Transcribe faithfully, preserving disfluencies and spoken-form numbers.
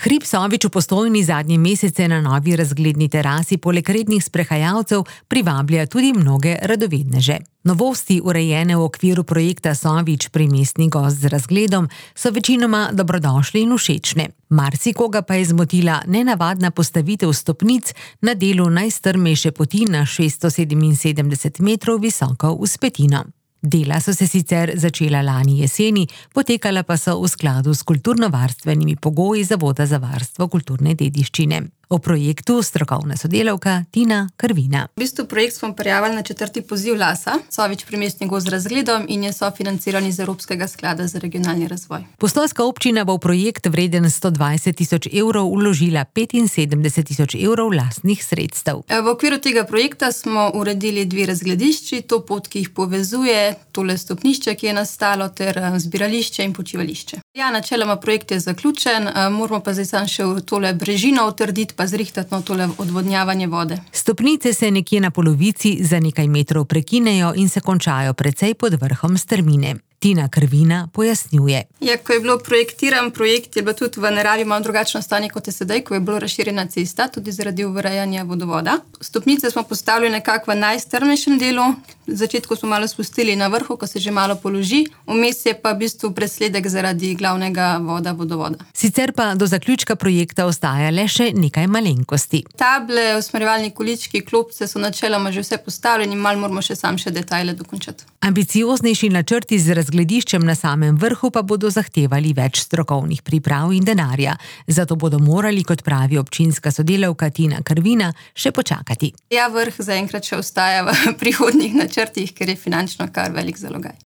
Hrib Sovič v Postojni zadnje mesece na novi razgledni terasi poleg rednih sprehajalcev privablja tudi mnoge radovedneže. Novosti, urejene v okviru projekta Sovič Primestni gozd z razgledom, so večinoma dobrodošli in všečne. Marsikoga pa je zmotila nenavadna postavitev stopnic na delu najstrmejše poti na šeststo sedeminsedemdeset metrov visoko vzpetino. Dela so se sicer začela lani jeseni, potekala pa so v skladu s kulturnovarstvenimi pogoji Zavoda za varstvo kulturne dediščine. O projektu strokovna sodelavka Tina Krvina. V bistvu projekt smo prijavili na četrti poziv LAS-a, Sovič Primestni gozd z razgledom, in je sofinanciran iz Evropskega sklada za regionalni razvoj. Postojnska občina bo v projekt vreden sto dvajset tisoč evrov vložila petinsedemdeset tisoč evrov lastnih sredstev. V okviru tega projekta smo uredili dve razgledišči, to pot, ki jih povezuje, tole stopnišče, ki je nastalo, ter zbirališče in počivališče. Ja, načeloma projekt je zaključen, moramo pa zdaj sam še v tole brežino utrditi, pa zrihtati na tole odvodnjavanje vode. Stopnice se nekje na polovici za nekaj metrov prekinejo in se končajo precej pod vrhom strmine. Tina Krvina pojasnjuje. Ja, ko je bilo projektiran projekt, je bilo tudi v naravi malo drugačno stanje, kot je sedaj, ko je bilo razširjena cesta, tudi zaradi urejanja vodovoda. Stopnice smo postavili nekako v najstrmejšem delu. V začetku smo malo spustili na vrhu, ko se že malo položi, vmes je pa v bistvu presledek zaradi glavnega voda vodovoda. Sicer pa do zaključka projekta ostaja le še nekaj malenkosti. Table, usmerjevalni količki, klopce so načeloma že vse postavljeni, malo moramo še sam še detajle dokončati. Ambicioznejši načrti z razglediščem na samem vrhu pa bodo zahtevali več strokovnih priprav in denarja. Zato bodo morali, kot pravi občinska sodelavka Tina Krvina, še počakati. Ja, vrh zaenkrat še ostaja v prihodnjih načrtih, ker je finančno kar velik zalogaj.